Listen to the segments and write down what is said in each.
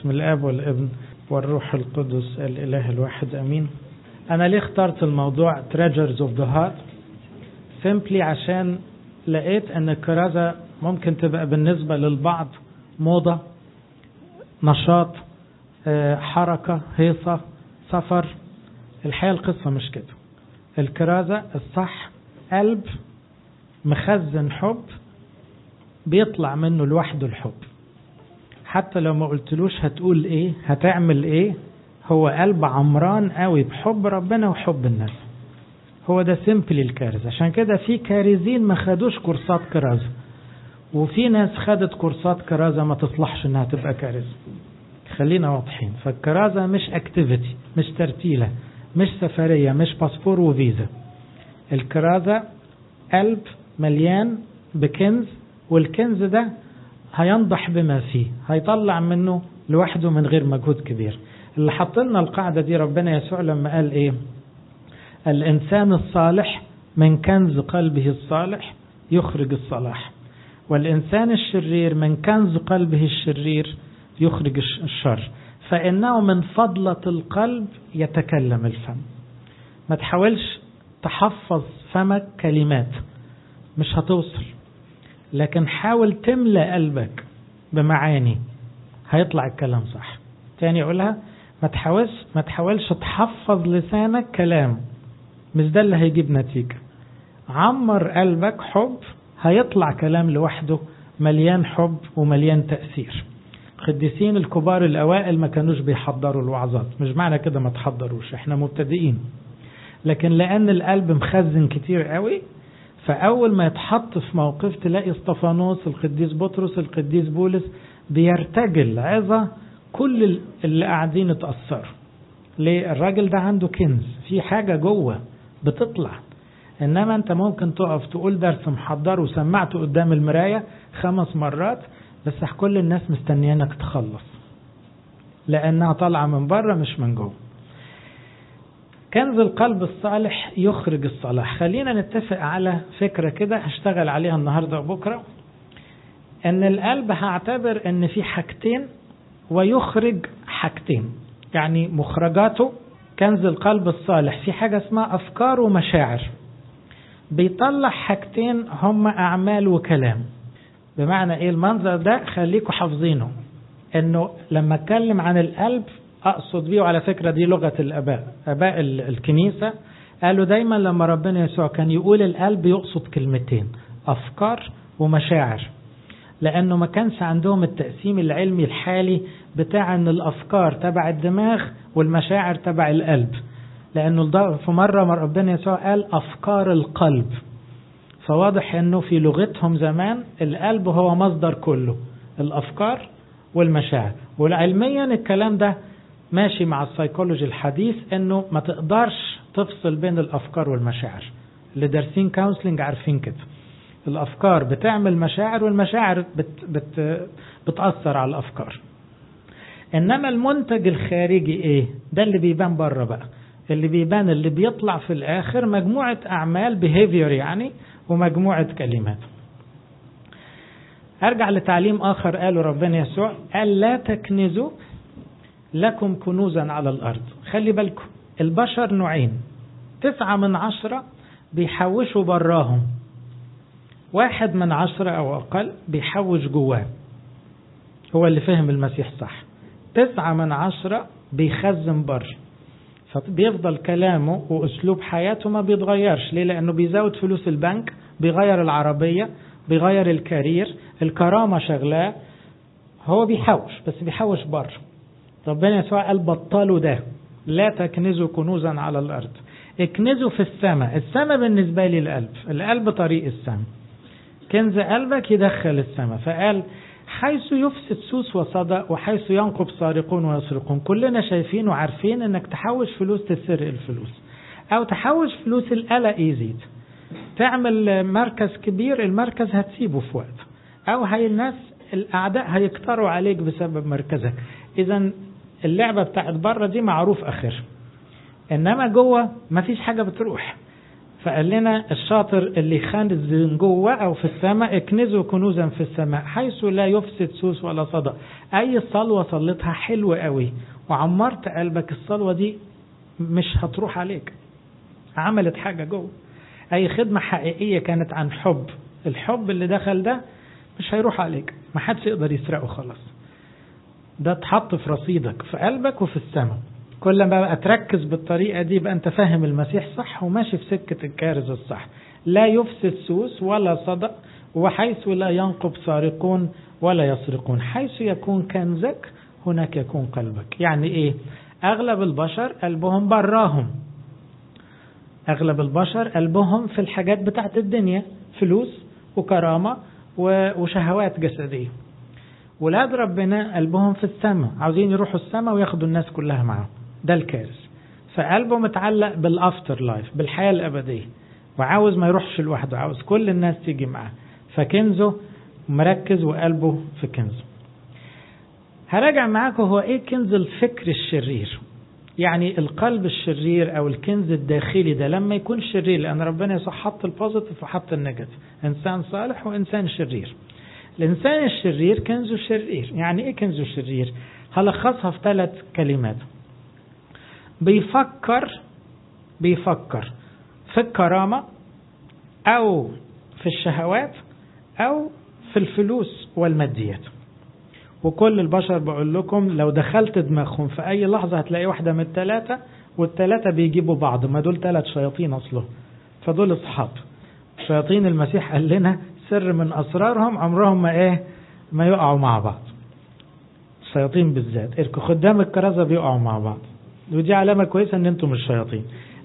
باسم الآب والابن والروح القدس الإله الواحد أمين. أنا ليه اخترت الموضوع Treasures of the Heart؟ simply عشان لقيت أن الكرازة ممكن تبقى بالنسبة للبعض موضة، نشاط، حركة، هيصة، سفر. الحقيقة القصة مش كده. الكرازة الصح قلب مخزن حب بيطلع منه لوحده الحب، حتى لو ما قلتلوش هتقول ايه، هتعمل ايه. هو قلب عمران قوي بحب ربنا وحب الناس. هو ده سيمبلي الكارز. عشان كده في كارزين ما خدوش كورسات كرازة، وفي ناس خدت كورسات كرازة ما تصلحش انها تبقى كارز. خلينا واضحين. فالكرازة مش اكتيفيتي، مش ترتيلة، مش سفرية، مش باسبور وفيزا. الكرازة قلب مليان بكنز، والكنز ده هينضح بما فيه، هيطلع منه لوحده من غير مجهود كبير. اللي حط لنا القاعدة دي ربنا يسوع لما قال ايه؟ الإنسان الصالح من كنز قلبه الصالح يخرج الصلاح، والإنسان الشرير من كنز قلبه الشرير يخرج الشر، فإنه من فضلة القلب يتكلم الفم. ما تحاولش تحفظ فمك كلمات، مش هتوصل، لكن حاول تملأ قلبك بمعاني، هيطلع الكلام صح. تاني أقولها، ما تحاولش تحفظ لسانك كلام، مش ده اللي هيجيب نتيجة. عمر قلبك حب، هيطلع كلام لوحده مليان حب ومليان تأثير. القديسين الكبار الأوائل ما كانوش بيحضروا الوعظات، مش معنى كده ما تحضروش، احنا مبتدئين، لكن لأن القلب مخزن كتير قوي، فأول ما يتحط في موقف تلاقي اسطفانوس، القديس بطرس، القديس بولس بيرتجل عظة، كل اللي قاعدين اتأثروا. ليه؟ الراجل ده عنده كنز، في حاجة جوه بتطلع. إنما أنت ممكن تقف تقول درس محضر وسمعته قدام المراية 5 مرات، بس كل الناس مستنيانك تخلص، لأنها طالعة من بره مش من جوه. كنز القلب الصالح يخرج الصلاح. خلينا نتفق على فكرة كده هشتغل عليها النهاردة وبكرة، ان القلب هعتبر ان في حاجتين ويخرج حاجتين، يعني مخرجاته. كنز القلب الصالح في حاجة اسمها أفكار ومشاعر، بيطلع حاجتين هم أعمال وكلام. بمعنى ايه المنظر ده؟ خليكوا حافظينه، انه لما اتكلم عن القلب أقصد بيه، وعلى فكرة دي لغة أباء الكنيسة قالوا دايما لما ربنا يسوع كان يقول القلب يقصد كلمتين، أفكار ومشاعر، لأنه ما كانش عندهم التقسيم العلمي الحالي بتاع أن الأفكار تبع الدماغ والمشاعر تبع القلب. لأنه في مرة ربنا يسوع قال أفكار القلب، فواضح أنه في لغتهم زمان القلب هو مصدر كله، الأفكار والمشاعر. والعلميا الكلام ده ماشي مع السيكولوجي الحديث، انه ما تقدرش تفصل بين الافكار والمشاعر. اللي دارسين كونسلنج عارفين كده، الافكار بتعمل مشاعر، والمشاعر بتأثر على الافكار. انما المنتج الخارجي ايه؟ ده اللي بيبان بره بقى، اللي بيبان، اللي بيطلع في الاخر مجموعة اعمال behavior يعني، ومجموعة كلمات. ارجع لتعليم اخر قاله ربنا يسوع، قال لا تكنزوا لكم كنوزا على الأرض. خلي بالكم، البشر نوعين، 9/10 بيحوشوا براهم، 1/10 أو أقل بيحوش جواه. هو اللي فهم المسيح صح. 9/10 بيخزن بر، فبيفضل كلامه وأسلوب حياته ما بيتغيرش. ليه؟ لأنه بيزود فلوس البنك، بيغير العربية، بيغير الكارير، الكرامة شغلاه، هو بيحوش بس بيحوش بر. ربنا يسوع قال بطلوا ده، لا تكنزوا كنوزا على الأرض، اكنزوا في السماء. السماء بالنسبة لي القلب طريق السماء، كنز قلبك يدخل السماء. فقال حيث يفسد سوس وصدى، وحيث ينقب سارقون ويسرقون. كلنا شايفين وعارفين انك تحوش فلوس تسرق الفلوس، او تحوش فلوس القلق يزيد، تعمل مركز كبير، المركز هتسيبه في وقت، او هاي الناس الاعداء هيكتروا عليك بسبب مركزك. اذا اللعبة بتاعت بره دي معروف اخر، انما جوه مفيش حاجة بتروح. فقال لنا الشاطر اللي يخنز من جوه أو في السماء اكنزوا كنوزا في السماء حيث لا يفسد سوس ولا صدى. أي صلوة صلتها حلوة قوي وعمرت قلبك، الصلوة دي مش هتروح عليك، عملت حاجة جوه. أي خدمة حقيقية كانت عن حب، الحب اللي دخل ده مش هيروح عليك، ما حدش يقدر يسرقه خلاص. ده اتحط في رصيدك في قلبك وفي السماء. كل ما بقى تركز بالطريقة دي بقى انت فاهم المسيح صح وماشي في سكة الكارث الصح. لا يفسد سوس ولا صدأ، وحيث لا ينقب سارقون ولا يسرقون. حيث يكون كنزك هناك يكون قلبك. يعني ايه؟ اغلب البشر قلبهم براهم، اغلب البشر قلبهم في الحاجات بتاعت الدنيا، فلوس وكرامة وشهوات جسدية. ولاد ربنا قلبهم في السماء، عاوزين يروحوا السماء وياخدوا الناس كلها معهم. ده الكارث. فقلبه متعلق بالافتر لايف، بالحياة الأبدية، وعاوز ما يروحش لوحده، عاوز كل الناس تيجي معه. فكنزه مركز وقلبه في كنزه. هراجع معاكم هو ايه كنز الفكر الشرير. يعني القلب الشرير او الكنز الداخلي ده لما يكون شرير، لان ربنا يسوع حط البوزيتيف وحط النيجاتيف، انسان صالح وانسان شرير. الانسان الشرير كنزه شرير. يعني ايه كنزه شرير؟ هلخصها في 3 كلمات. بيفكر في الكرامة او في الشهوات او في الفلوس والماديات. وكل البشر بقول لكم لو دخلت دماغهم في اي لحظة هتلاقي واحدة من ال3، وال3 بيجيبوا بعض. ما دول 3 شياطين اصله، فدول اصحاب شياطين. المسيح قال لنا سر من اسرارهم عمرهم ما يقعوا مع بعض. الشياطين بالذات خدام الكرازة بيقعوا مع بعض، ودي علامة كويسة ان انتم مش شياطين.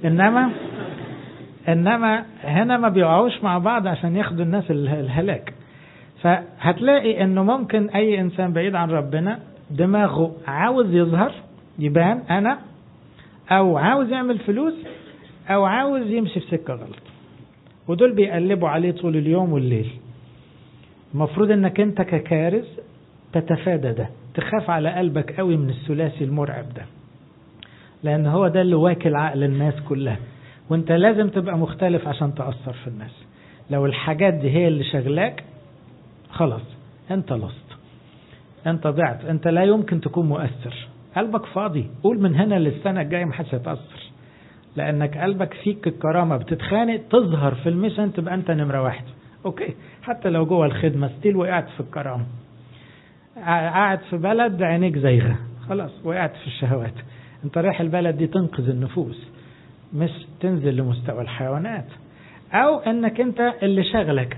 انما هنا ما بيقعوش مع بعض عشان ياخدوا الناس الهلاك. فهتلاقي انه ممكن اي انسان بعيد عن ربنا دماغه عاوز يظهر يبان انا، او عاوز يعمل فلوس، او عاوز يمشي في سكة غلط، ودول بيقلبوا عليه طول اليوم والليل. المفروض انك انت ككارث تتفادى ده، تخاف على قلبك قوي من الثلاثي المرعب ده، لان هو ده اللي واكل عقل الناس كلها. وانت لازم تبقى مختلف عشان تأثر في الناس. لو الحاجات دي هي اللي شغلاك خلاص انت لست، انت ضعت، انت لا يمكن تكون مؤثر. قلبك فاضي. قول من هنا للسنة الجاية محدش هيتأثر، لانك قلبك فيك الكرامة. بتتخانق تظهر في الميشن تبقى انت نمرة 1. اوكي، حتى لو جوه الخدمة ستيل وقعت في الكرامة. قاعد في بلد عينيك زيغة، خلاص وقعت في الشهوات. انت رايح البلد دي تنقذ النفوس مش تنزل لمستوى الحيوانات. او انك انت اللي شغلك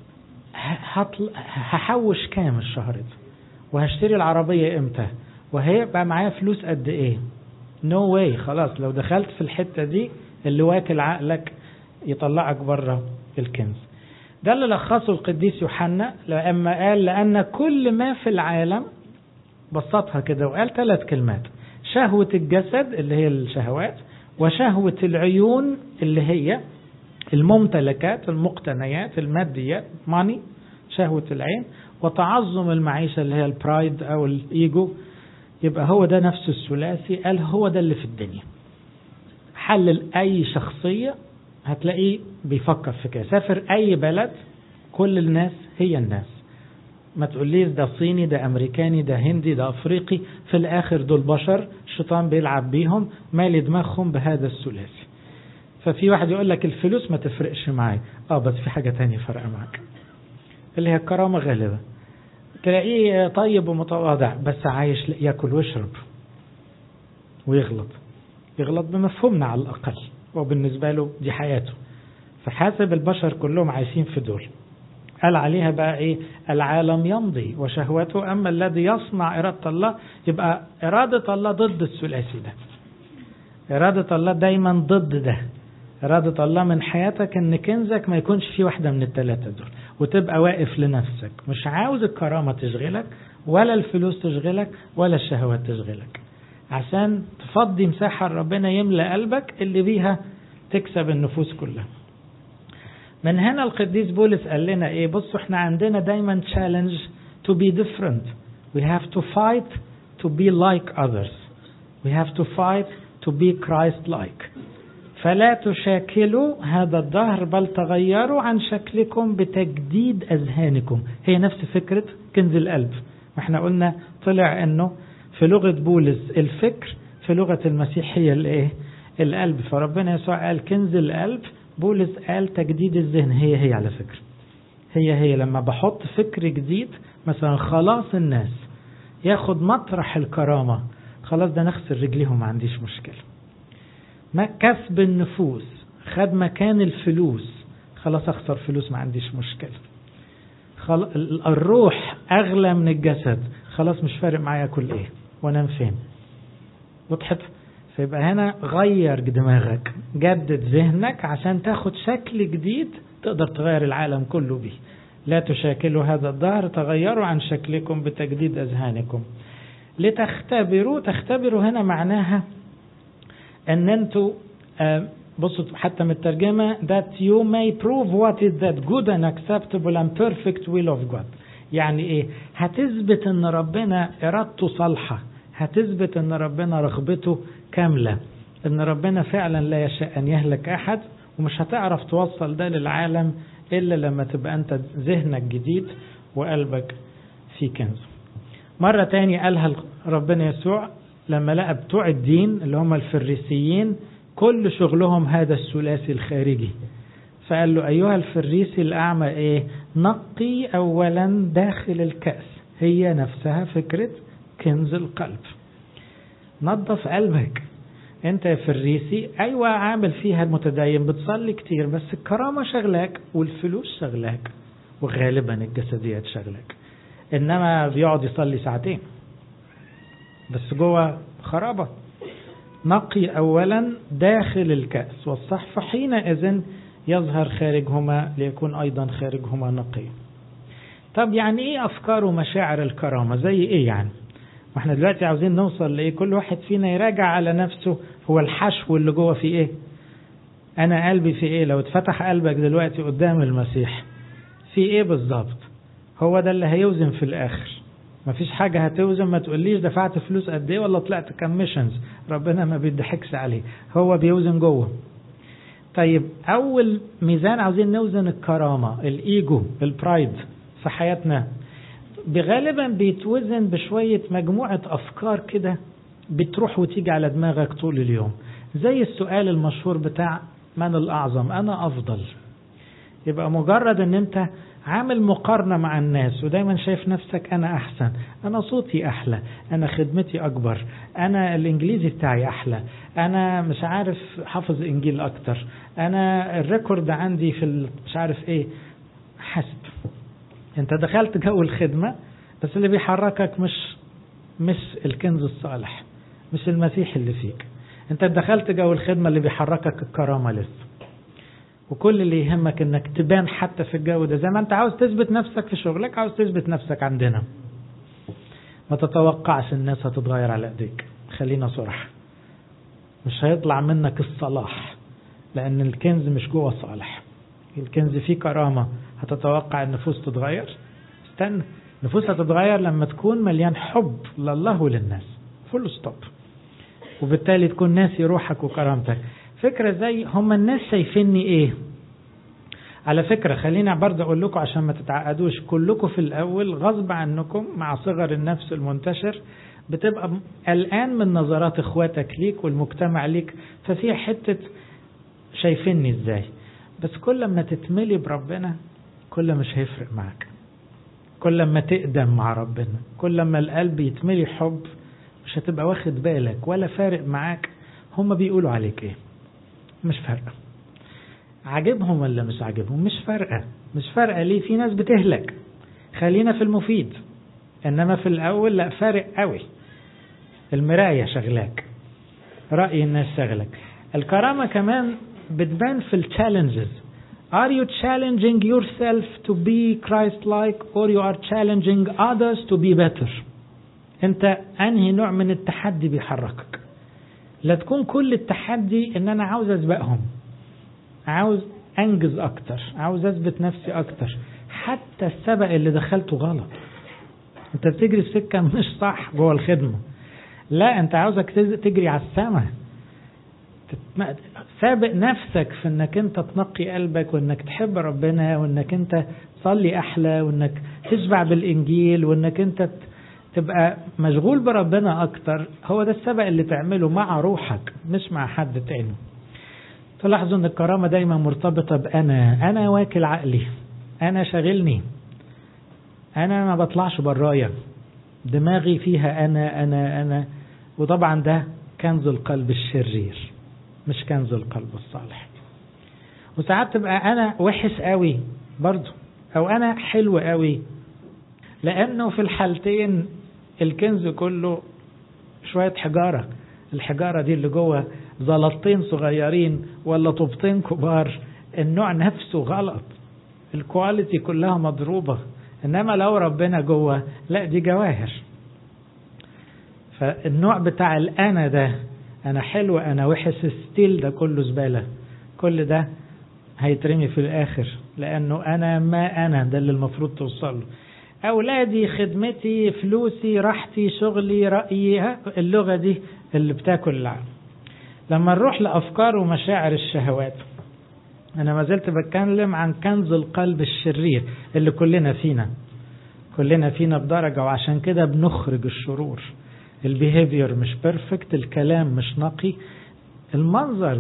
هحوش كام الشهر ده، وهشتري العربية امتى، وهيبقى معايا فلوس قد ايه. نو واي. خلاص لو دخلت في الحتة دي اللي واكل عقلك يطلعك بره الكنز. ده اللي لخصه القديس يوحنا لما قال لأن كل ما في العالم، بسطها كده وقال 3 كلمات: شهوة الجسد اللي هي الشهوات، وشهوة العيون اللي هي الممتلكات المقتنيات الماديات ماني، شهوة العين، وتعظم المعيشة اللي هي البرايد أو الإيجو. يبقى هو ده نفس الثلاثي. قال هو ده اللي في الدنيا. حلل أي شخصية هتلاقيه بيفكر في كده. سافر أي بلد كل الناس هي الناس. ما تقوليش ده صيني، ده أمريكاني، ده هندي، ده أفريقي. في الآخر دول بشر، الشيطان بيلعب بيهم، مالي دماغهم بهذا الثلاثي. ففي واحد يقول لك الفلوس ما تفرقش معي. بس في حاجة تانية فرق معك، اللي هي الكرامة غالبا. تلاقيه طيب ومتواضع بس عايش يأكل ويشرب ويغلط بمفهومنا على الأقل، وبالنسبة له دي حياته. فحاسب البشر كلهم عايشين في دول. قال عليها بقى العالم يمضي وشهوته، أما الذي يصنع إرادة الله. يبقى إرادة الله ضد الثلاثي ده. إرادة الله دايما ضد ده. إرادة الله من حياتك إن كنزك ما يكونش فيه واحدة من ال3 دول، وتبقى واقف لنفسك، مش عاوز الكرامة تشغلك ولا الفلوس تشغلك ولا الشهوات تشغلك، عشان تفضي مساحة ربنا يملأ قلبك اللي بيها تكسب النفوس كلها. من هنا القديس بولس قال لنا بصوا احنا عندنا دايما challenge to be different. We have to fight to be like others. We have to fight to be Christ-like. فلا تشاكلوا هذا الدهر بل تغيروا عن شكلكم بتجديد أذهانكم. هي نفس فكرة كنز القلب. احنا قلنا طلع انه في لغة بولس الفكر، في لغة المسيحية الايه؟ القلب. فربنا يسوع قال كنز القلب، بولس قال تجديد الذهن. هي على فكرة هي لما بحط فكر جديد، مثلا خلاص الناس ياخد مطرح الكرامة، خلاص ده نغسل رجليهم ما عنديش مشكلة. ما كسب النفوس خد مكان الفلوس، خلاص اخسر فلوس ما عنديش مشكلة. الروح اغلى من الجسد، خلاص مش فارق معايا كل ايه وانام فين. وضحت؟ فيبقى هنا غير دماغك، جدد ذهنك عشان تاخد شكل جديد تقدر تغير العالم كله به. لا تشاكلوا هذا الدهر، تغيروا عن شكلكم بتجديد أذهانكم لتختبروا. تختبروا هنا معناها ان انتوا بصوا حتى من الترجمة that you may prove what is that good and acceptable and perfect will of God. يعني ايه؟ هتثبت ان ربنا ارادته صالحة، هتثبت ان ربنا رغبته كاملة، ان ربنا فعلا لا يشاء ان يهلك احد. ومش هتعرف توصل ده للعالم الا لما تبقى انت ذهنك جديد وقلبك في كنز. مرة تاني قالها ربنا يسوع لما لقى بتوع الدين اللي هم الفريسيين كل شغلهم هذا الثلاثي الخارجي، فقال له أيها الفريسي الأعمى ايه؟ نقي أولا داخل الكأس. هي نفسها فكرة كنز القلب. نظف قلبك. انت يا فريسي ايوه عامل فيها المتدين، بتصلي كتير، بس الكرامة شغلاك والفلوس شغلاك وغالبا الجسديات شغلاك. انما بيقعد يصلي ساعتين بس جوه خرابة. نقي اولا داخل الكأس والصحف حينئذ يظهر خارجهما ليكون ايضا خارجهما نقي. طب يعني ايه افكار ومشاعر الكرامة؟ زي ايه يعني؟ واحنا دلوقتي عاوزين نوصل لايه؟ كل واحد فينا يراجع على نفسه، هو الحشو اللي جوه في ايه؟ انا قلبي في ايه؟ لو اتفتح قلبك دلوقتي قدام المسيح في ايه بالظبط؟ هو ده اللي هيوزن في الاخر. مفيش حاجة هتوزن. ما تقوليش دفعت فلوس قد ايه ولا طلعت كميشنز، ربنا ما بيضحكش عليه، هو بيوزن جوه. طيب اول ميزان عاوزين نوزن الكرامة، الايجو، البرايد في حياتنا، بغالبا بيتوزن بشوية مجموعة أفكار كده بتروح وتيجي على دماغك طول اليوم. زي السؤال المشهور بتاع من الأعظم؟ أنا أفضل. يبقى مجرد أن أنت عامل مقارنة مع الناس ودايما شايف نفسك أنا أحسن، أنا صوتي أحلى، أنا خدمتي أكبر، أنا الإنجليزي بتاعي أحلى، أنا مش عارف حافظ إنجيل أكتر، أنا الريكورد عندي في مش عارف إيه. حسب انت دخلت جو الخدمة، بس اللي بيحركك مش الكنز الصالح، مش المسيح اللي فيك. انت دخلت جو الخدمة اللي بيحركك الكرامة لسه. وكل اللي يهمك انك تبان حتى في الجو ده، زي ما انت عاوز تثبت نفسك في شغلك عاوز تثبت نفسك عندنا. ما تتوقعش الناس هتتغير على ايديك، خلينا صراحة، مش هيطلع منك الصلاح لان الكنز مش جوه صالح. الكنز فيه كرامة. هتتوقع النفوس تتغير؟ استنى، النفوس هتتغير لما تكون مليان حب لله وللناس، فول ستوب. وبالتالي تكون ناسي روحك وكرامتك. فكرة زي هم الناس شايفيني ايه؟ على فكرة خلينا برضه اقول لكم عشان ما تتعقدوش، كلكم في الاول غصب عنكم مع صغر النفس المنتشر بتبقى قلقان من نظرات اخواتك ليك والمجتمع ليك، ففي حتة شايفيني ازاي. بس كل ما تتملي بربنا كل مش هيفرق معك. كل ما تقدم مع ربنا، كل ما القلب يتملي حب، مش هتبقى واخد بالك ولا فارق معاك هم بيقولوا عليك ايه. مش فارقة. عاجبهم ولا مش عاجبهم مش فارقة. مش فارقة ليه؟ في ناس بتهلك. خلينا في المفيد. انما في الاول لا، فارق قوي. المراية شغلاك، رأي الناس شغلك. الكرامة كمان بتبان في التشالنجز. Are you challenging yourself to be Christ-like or you are challenging others to be better؟ انت انهي نوع من التحدي بيحركك؟ لا تكون كل التحدي ان انا عاوز اسبقهم، عاوز انجز اكتر، عاوز اثبت نفسي اكتر. حتى السبق اللي دخلته غلط، انت بتجري في سكة مش صح جوه الخدمة. لا، انت عاوزك تجري على السماء، سابق نفسك في انك انت تنقي قلبك وانك تحب ربنا وانك انت تصلي احلى وانك تشبع بالانجيل وانك انت تبقى مشغول بربنا اكتر. هو ده السبق اللي تعمله مع روحك مش مع حد تاني. تلاحظوا ان الكرامة دايما مرتبطة انا واكل عقلي، انا شاغلني، انا ما بطلعش برايا، دماغي فيها انا. وطبعا ده كنز القلب الشرير مش كنز القلب الصالح. وساعات تبقى انا وحش قوي برضو او انا حلو قوي، لانه في الحالتين الكنز كله شوية حجارة. الحجارة دي اللي جوه زلطتين صغيرين ولا طوبتين كبار، النوع نفسه غلط، الكواليتي كلها مضروبة. انما لو ربنا جوه لا دي جواهر. فالنوع بتاع الانا ده، انا حلو انا وحش، ستيل ده كله زبالة. كل ده هيترمي في الاخر، لانه انا ما انا ده اللي المفروض توصله. اولادي، خدمتي، فلوسي، راحتي، شغلي، رأيي، اللغة دي اللي بتاكل العالم. لما نروح لافكار ومشاعر الشهوات، انا ما زلت بتكلم عن كنز القلب الشرير اللي كلنا فينا بدرجة، وعشان كده بنخرج الشرور. البيهيفير مش بيرفكت، الكلام مش نقي، المنظر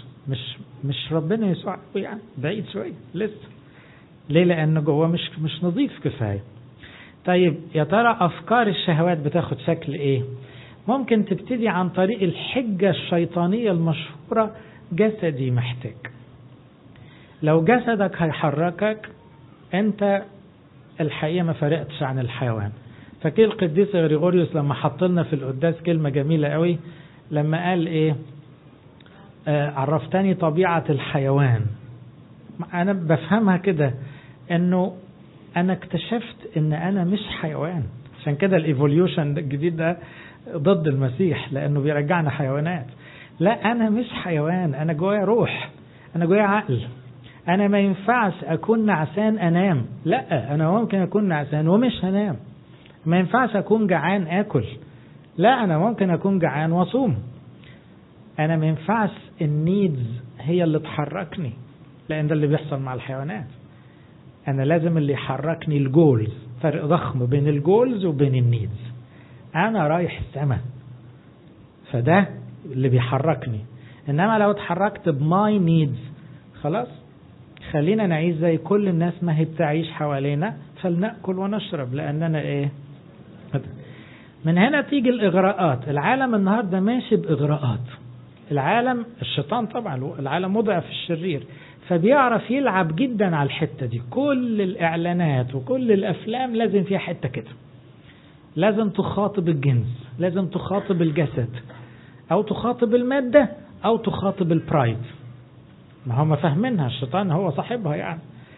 مش ربنا يسوع يعني بعيد شوية لسه. ليه؟ لأنه جوه مش نظيف كفاية. طيب يا ترى أفكار الشهوات بتاخد شكل إيه؟ ممكن تبتدي عن طريق الحجة الشيطانية المشهورة، جسدي محتاج. لو جسدك هيحركك أنت الحقيقة ما فرقتش عن الحيوان. فكيل القديس غريغوريوس لما حط لنا في القداس كلمة جميلة قوي لما قال إيه؟ عرفتني طبيعة الحيوان. أنا بفهمها كده إنه أنا اكتشفت إن أنا مش حيوان. عشان كده الإيفوليوشن الجديد ده ضد المسيح، لأنه بيرجعنا حيوانات. لا، أنا مش حيوان، أنا جوايا روح، أنا جوايا عقل. أنا ما ينفعش أكون نعسان أنام، لا، أنا ممكن أكون نعسان ومش هنام. ما ينفعش أكون جعان أكل، لا، أنا ممكن أكون جعان وصوم. أنا ما ينفعش النيدز هي اللي تحركني، لأن ده اللي بيحصل مع الحيوانات. أنا لازم اللي يحركني الجولز. فرق ضخم بين الجولز وبين النيدز. أنا رايح السماء، فده اللي بيحركني. إنما لو اتحركت بماي نيدز خلاص، خلينا نعيش زي كل الناس ما هي بتعيش حوالينا، فلنأكل ونشرب لأننا إيه. من هنا تيجي الإغراءات. العالم النهاردة ماشي بإغراءات. العالم، الشيطان طبعا، العالم مضعف الشرير، فبيعرف يلعب جدا على الحتة دي. كل الإعلانات وكل الأفلام لازم فيها حتة كده، لازم تخاطب الجنس، لازم تخاطب الجسد، أو تخاطب المادة، أو تخاطب البرايد. ما هم فاهمينها، الشيطان هو صاحبها يعني.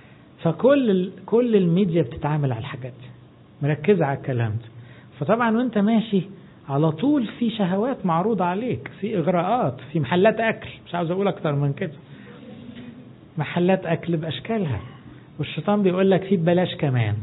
فكل الميديا بتتعامل على الحاجات دي، مركزة على الكلام ده. فطبعا وانت ماشي على طول في شهوات معروضة عليك، في إغراءات، في محلات أكل، مش عاوز أقول أكتر من كده، محلات أكل بأشكالها، والشيطان بيقول لك في ببلاش كمان.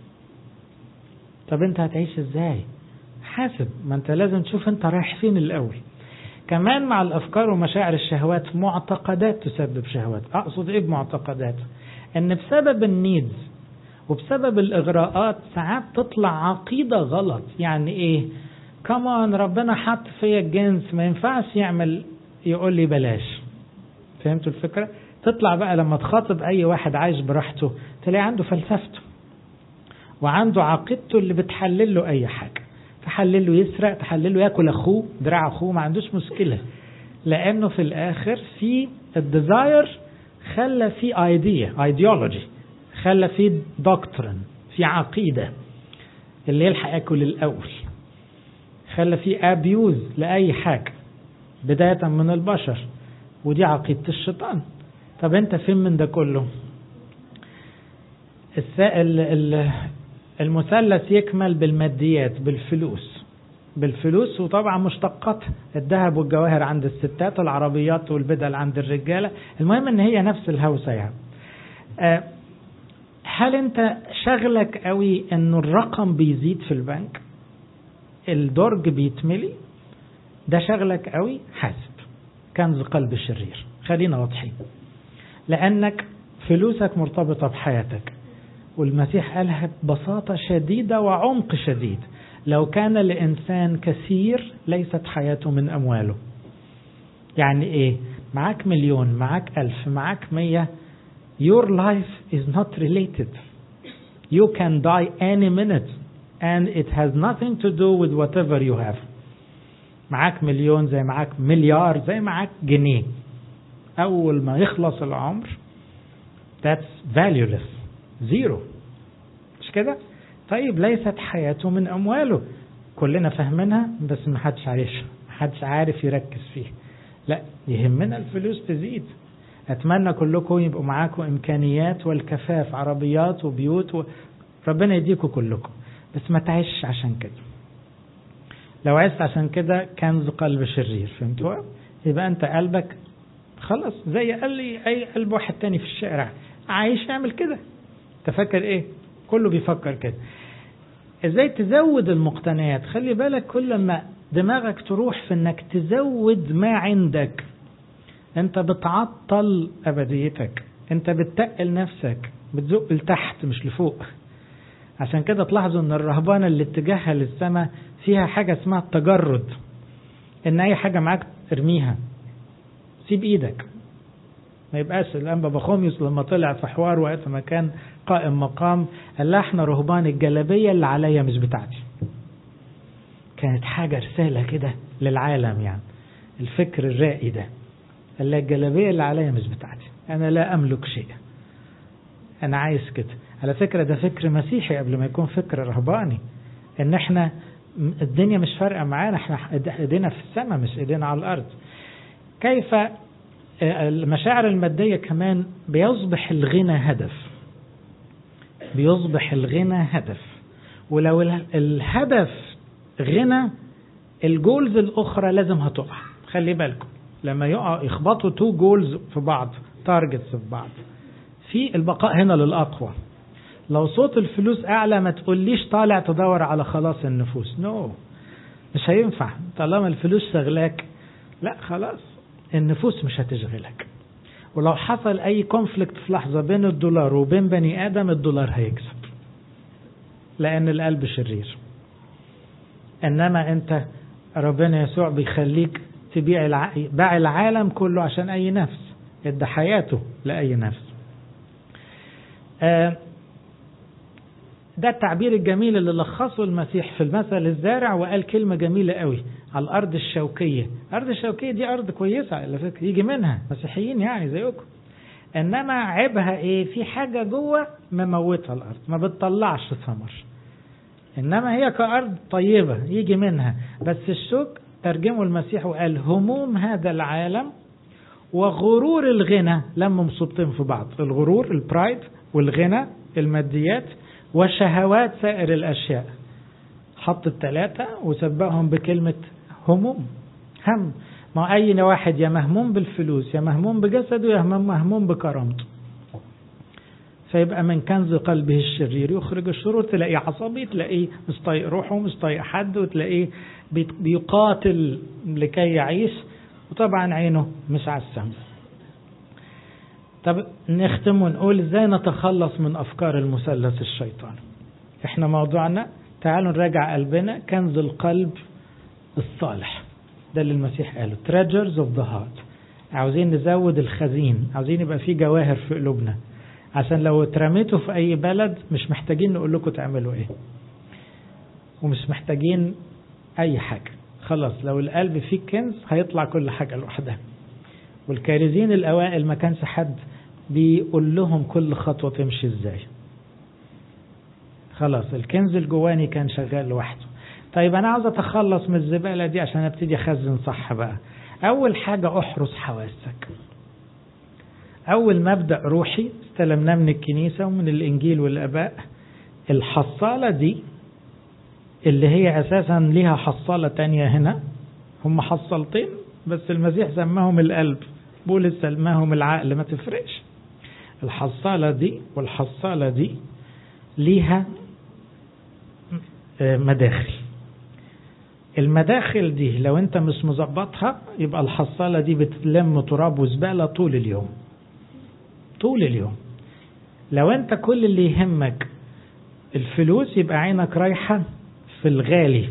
طب انت هتعيش ازاي؟ حاسب، ما انت لازم تشوف انت رايح فين الأول. كمان مع الأفكار ومشاعر الشهوات معتقدات تسبب شهوات. أقصد إيه بمعتقدات؟ إن بسبب النيدز وبسبب الإغراءات ساعات تطلع عقيدة غلط. يعني إيه؟ كمان ربنا حط فيا الجنس، ما ينفعش يقول لي بلاش. فهمتوا الفكرة؟ تطلع بقى لما تخاطب أي واحد عايش براحته تلاقي عنده فلسفته وعنده عقيدته اللي بتحلل له أي حاجة. تحلل له يسرق، تحلل له ياكل أخوه، دراع أخوه، ما عندوش مشكلة، لأنه في الآخر في الديزاير خلى في ايديولوجي، خلى في دوكترين، في عقيدة اللي يلحق ياكل الأول، خلى في أبيوز لأي حاجة بداية من البشر، ودي عقيدة الشيطان. طب أنت فين من ده كله؟ المثلث يكمل بالماديات، بالفلوس وطبعا مشتقات الذهب والجواهر عند الستات، العربيات والبدل عند الرجالة. المهم ان هي نفس الهوسة يعني. هل انت شغلك قوي انه الرقم بيزيد في البنك، الدرج بيتملي، ده شغلك قوي؟ حاسب. كنز قلب الشرير. خلينا واضحين، لأنك فلوسك مرتبطة بحياتك، والمسيح قالها ببساطة شديدة وعمق شديد: لو كان الإنسان كثير ليست حياته من أمواله. يعني إيه؟ معاك 1,000,000، معاك 1000، معاك 100، your life is not related. You can die any minute and it has nothing to do with whatever you have. معاك 1,000,000 زي معاك مليار زي معاك جنيه، أول ما يخلص العمر that's valueless، zero. مش كده؟ طيب ليست حياته من أمواله، كلنا فاهمينها بس ما حدش عايشها، ما حدش عارف يركز فيه. لا، يهمنا الفلوس تزيد. أتمنى كلكم يبقوا معاكم إمكانيات والكفاف، عربيات وبيوت ربنا يديكم كلكم، بس ما تعيش عشان كده. لو عشت عشان كده كنز قلب شرير، فهمتوا؟ يبقى أنت قلبك خلاص زي أي قلب واحد تاني في الشارع عايش يعمل كده. تفكر إيه؟ كله بيفكر كده. إزاي تزود المقتنيات؟ خلي بالك، كل ما دماغك تروح في إنك تزود ما عندك أنت بتعطل أبديتك، أنت بتتقل نفسك، بتزق لتحت مش لفوق. عشان كده تلاحظوا ان الرهبانة اللي اتجاهها للسماء فيها حاجة اسمها التجرد، ان اي حاجة معاك ارميها، سيب ايدك. ما يبقاش الانبا بخوميوس لما طلع في حوار وقت ما كان قائم مقام قال لا احنا رهبان الجلابية اللي عليا مش بتاعتي. كانت حاجة رسالة كده للعالم، يعني الفكر الرائي ده، قال لا الجلابية اللي عليا مش بتاعتي، انا لا املك شيء، انا عايز كده. على فكرة ده فكر مسيحي قبل ما يكون فكر رهباني، ان احنا الدنيا مش فارقة معانا، احنا ايدينا في السماء مش ايدينا على الارض. كيف المشاعر المادية كمان بيصبح الغنى هدف، بيصبح الغنى هدف. ولو الهدف غنى، الجولز الاخرى لازم هتقع. خلي بالكم لما يخبطوا 2 جولز في بعض، تارجتس في بعض، في البقاء هنا للأقوى. لو صوت الفلوس أعلى ما تقوليش طالع تدور على خلاص النفوس، مش هينفع طالما الفلوس شغلاك. لا خلاص، النفوس مش هتشغلك. ولو حصل أي كونفليكت في لحظة بين الدولار وبين بني آدم، الدولار هيكسب، لأن القلب شرير. إنما أنت ربنا يسوع بيخليك تبيع باع العالم كله عشان أي نفس، ادى حياته لأي نفس. ده التعبير الجميل اللي لخصه المسيح في المثل الزارع، وقال كلمة جميلة قوي على الأرض الشوكية. الأرض الشوكية دي أرض كويسة على فكرة، يجي منها مسيحيين يعني زيكم، إنما عيبها إيه؟ في حاجة جوه مموتها الأرض، ما بتطلعش ثمر. إنما هي كأرض طيبة يجي منها، بس الشوك ترجمه المسيح وقال هموم هذا العالم وغرور الغنى لما مصبتين في بعض. الغرور البرايد، والغنى الماديات، وشهوات سائر الأشياء. حط الثلاثة وسبقهم بكلمة هموم. هم، ما أي واحد يا مهموم بالفلوس، يا مهموم بجسده، يا مهموم بكرامته. فيبقى من كنز قلبه الشرير يخرج الشرور. تلاقيه عصبي، تلاقيه مش طايق روحه، مش طايق حد، وتلاقيه بيقاتل لكي يعيش، وطبعا عينه مش على السما. طب نختم ونقول ازاي نتخلص من افكار المثلث الشيطاني. احنا موضوعنا تعالوا نراجع قلبنا، كنز القلب الصالح ده اللي المسيح قاله treasures of the heart. عاوزين نزود الخزين، عاوزين يبقى فيه جواهر في قلوبنا، عشان لو اترميتوا في اي بلد مش محتاجين نقول لكم تعملوا ايه، ومش محتاجين اي حاجة. خلاص لو القلب فيه كنز هيطلع كل حاجة لوحدها. والكارزين الأوائل ما كانش حد بيقول لهم كل خطوة تمشي ازاي. خلاص الكنز الجواني كان شغال لوحده. طيب أنا عاوز أتخلص من الزبالة دي عشان أبتدي أخزن صح بقى. أول حاجة أحرص حواسك. أول مبدأ روحي استلمناه من الكنيسة ومن الإنجيل والآباء، الحصالة دي اللي هي أساسا ليها حصالة تانية هنا، هم حصلتين بس المسيح سماهم القلب، بولس سماهم العقل، ما تفرقش. الحصالة دي والحصالة دي ليها مداخل. المداخل دي لو انت مش مظبطها يبقى الحصالة دي بتلم تراب وزبالة طول اليوم طول اليوم. لو انت كل اللي يهمك الفلوس يبقى عينك رايحة في الغالي.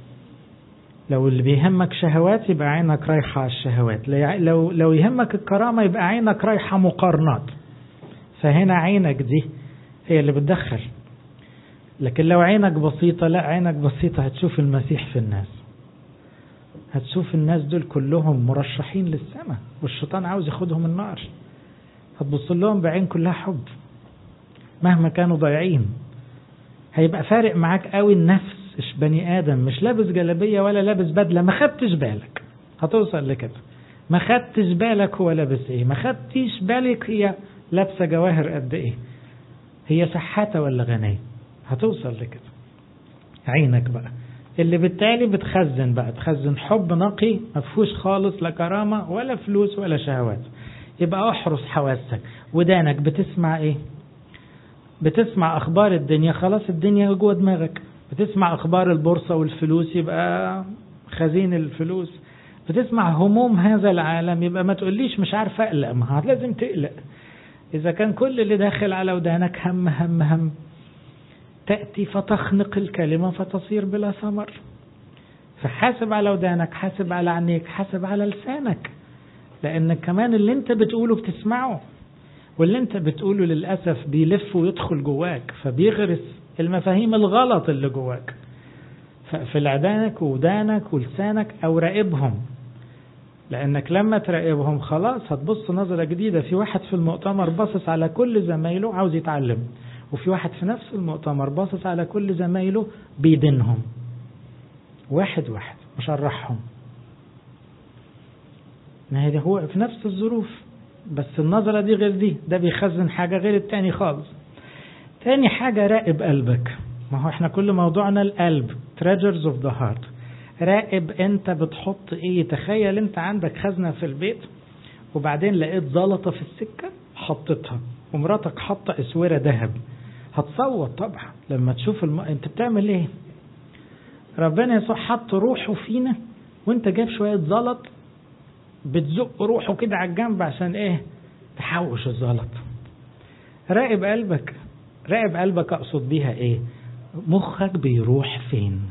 لو اللي بيهمك شهوات يبقى عينك رايحة على الشهوات. لو يهمك الكرامة يبقى عينك رايحة مقارنات. فهنا عينك دي هي اللي بتدخل. لكن لو عينك بسيطة، لا عينك بسيطة هتشوف المسيح في الناس، هتشوف الناس دول كلهم مرشحين للسماء والشيطان عاوز ياخدهم النار. هتبص لهم بعين كلها حب مهما كانوا ضايعين. هيبقى فارق معاك قوي النفس، مش بني آدم مش لابس جلابية ولا لابس بدلة، ما خدتش بالك. هتوصل لكده، ما خدتش بالك هو لابس ايه، ما خدتش بالك هي لابسة جواهر قد ايه، هي شحاتة ولا غنية. هتوصل لكده. عينك بقى اللي بالتالي بتخزن بقى، تخزن حب نقي مفهوش خالص، لا كرامة ولا فلوس ولا شهوات. يبقى احرص حواسك. ودانك بتسمع ايه؟ بتسمع اخبار الدنيا، خلاص الدنيا جوه دماغك. بتسمع اخبار البورصة والفلوس، يبقى خزين الفلوس. بتسمع هموم هذا العالم، يبقى ما تقوليش مش عارف اقلق، ما لازم تقلق. اذا كان كل اللي داخل على ودانك هم هم هم، تأتي فتخنق الكلمة فتصير بلا ثمر. فحاسب على ودانك، حاسب على عينيك، حاسب على لسانك، لأن كمان اللي انت بتقوله بتسمعه، واللي انت بتقوله للأسف بيلف ويدخل جواك فبيغرس المفاهيم الغلط اللي جواك. ففي لعدانك ودانك ولسانك أو راقبهم، لأنك لما تراقبهم خلاص هتبص نظرة جديدة. في واحد في المؤتمر باصص على كل زمايله عاوز يتعلم، وفي واحد في نفس المؤتمر باصص على كل زمايله بيدينهم، واحد واحد مشرحهم. ما هي هو في نفس الظروف، بس النظرة دي غير دي، ده بيخزن حاجة غير التاني خالص. تاني حاجة راقب قلبك. ما هو احنا كل موضوعنا القلب، treasures of the heart. راقب انت بتحط ايه. تخيل انت عندك خزنة في البيت وبعدين لقيت زلطة في السكة حطتها، ومراتك حطة اسورة ذهب، هتصوت طبعا لما تشوف انت بتعمل ايه. ربنا يسوع حط روحه فينا وانت جايب شوية زلط بتزق روحه كده على الجنب عشان ايه؟ تحوش الزلط. راقب قلبك. راقب قلبك اقصد بيها ايه؟ مخك بيروح فين.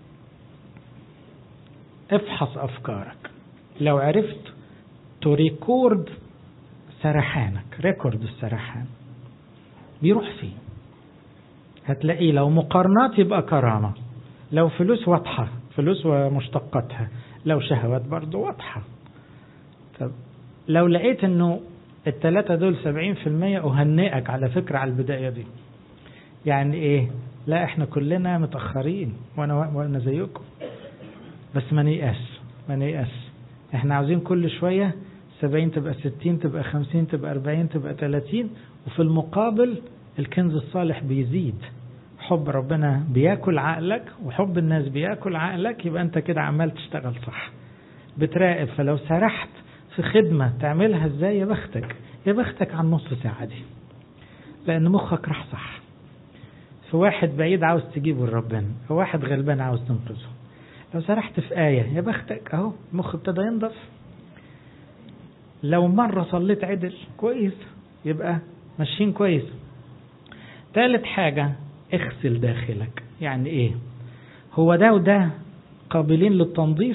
افحص افكارك. لو عرفت تريكورد سرحانك، ريكورد السرحان بيروح فين، هتلاقيه لو مقارنات يبقى كرامة، لو فلوس واضحة فلوس ومشتقاتها، لو شهوات برضو واضحة. طب لو لقيت انه الثلاثة دول 70%، أهنئك على فكرة على البداية دي. يعني ايه؟ لا احنا كلنا متأخرين وانا زيكم، بس ما نيأس. احنا عاوزين كل شوية 70 تبقى 60 تبقى 50 تبقى 40 تبقى 30، وفي المقابل الكنز الصالح بيزيد. حب ربنا بياكل عقلك وحب الناس بياكل عقلك، يبقى انت كده عمال تشتغل صح، بتراقب. فلو سرحت في خدمة تعملها ازاي؟ يا بختك، يا بختك عن نص ساعة دي، لأن مخك راح صح. في واحد بعيد عاوز تجيبه لربنا، في واحد غلبان عاوز تنقذه. لو سرحت في آية يا بختك، اهو المخ ابتدى ينضف. لو مرة صليت عدل كويس يبقى ماشيين كويس. ثالث حاجة اغسل داخلك. يعني ايه؟ هو ده وده قابلين للتنظيف؟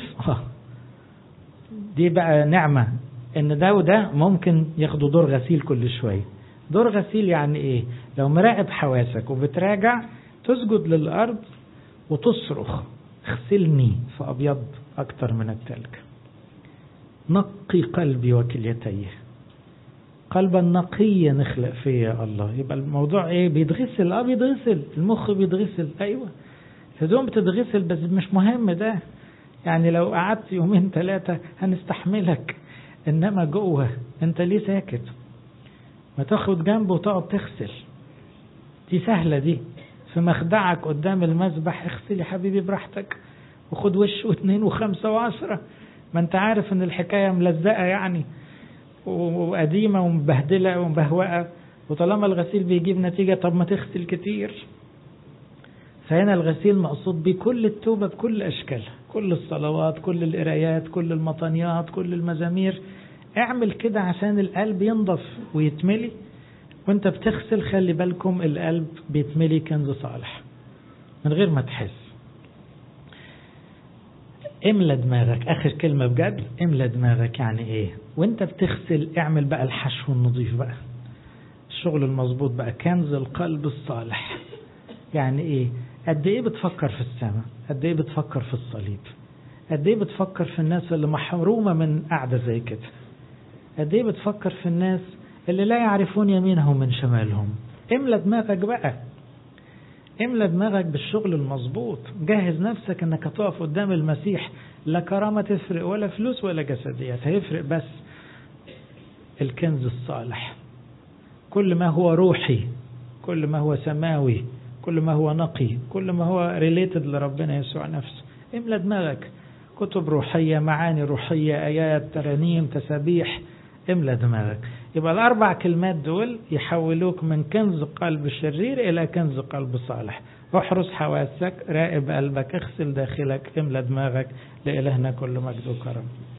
دي بقى نعمة ان ده وده ممكن ياخدوا دور غسيل كل شوية. دور غسيل يعني ايه؟ لو مراقب حواسك وبتراجع، تسجد للأرض وتصرخ اغسلني فأبيض أكتر من التلج. نقي قلبي وكليتيه، قلبا نقيا نخلق فيه يا الله. يبقى الموضوع ايه؟ بيتغسل. بيتغسل المخ، بيتغسل. ايوه الهدوم بتتغسل، بس مش مهم ده. يعني لو قعدت يومين 3 هنستحملك، انما جوه انت ليه ساكت؟ ما تاخد جنبه وتقعد تغسل. دي سهلة دي، في مخدعك قدام المذبح اغسل يا حبيبي براحتك، وخد وش و2 و5 و10. ما انت عارف ان الحكاية ملزقة يعني وقديمة ومبهدلة ومبهوقة، وطالما الغسيل بيجيب نتيجة طب ما تغسل كتير. فهنا الغسيل مقصود بكل التوبة بكل أشكالها، كل الصلوات، كل القرايات، كل المطانيات، كل المزامير. اعمل كده عشان القلب ينضف ويتملي. وانت بتغسل خلي بالكم القلب بيتملي كنز صالح من غير ما تحس. املى دماغك، اخر كلمة بجد، املى دماغك. يعني ايه؟ وانت بتغسل اعمل بقى الحشو النظيف بقى، الشغل المظبوط بقى، كنز القلب الصالح. يعني ايه؟ قد ايه بتفكر في السماء، قد ايه بتفكر في الصليب، قد ايه بتفكر في الناس اللي محرومة من قعدة زي كده، قد ايه بتفكر في الناس اللي لا يعرفون يمينهم من شمالهم. املى دماغك بقى، املى دماغك بالشغل المظبوط. جهز نفسك انك هتقف قدام المسيح. لا كرامة تفرق ولا فلوس ولا جسديات، هيفرق بس الكنز الصالح. كل ما هو روحي، كل ما هو سماوي، كل ما هو نقي، كل ما هو ريليتد لربنا يسوع نفسه. املى دماغك كتب روحية، معاني روحية، آيات، ترانيم، تسابيح. املى دماغك. يبقى الأربع كلمات دول يحولوك من كنز قلب شرير إلى كنز قلب صالح. احرس حواسك، راقب قلبك، اغسل داخلك، املى دماغك. لإلهنا كل مجد وكرم.